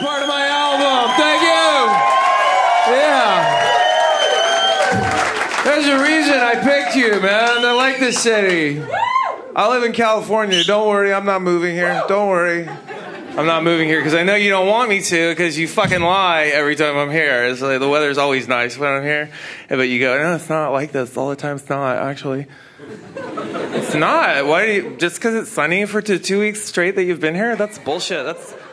part of my album. Thank you. Yeah. There's a reason I picked you, man. I like this city. I live in California. Don't worry, I'm not moving here. Don't worry. I'm not moving here because I know you don't want me to because you fucking lie every time I'm here. It's like the weather's always nice when I'm here. But you go, no, it's not like this all the time. It's not, actually. It's not. Why do you, just because it's sunny for 2 weeks straight that you've been here? That's bullshit.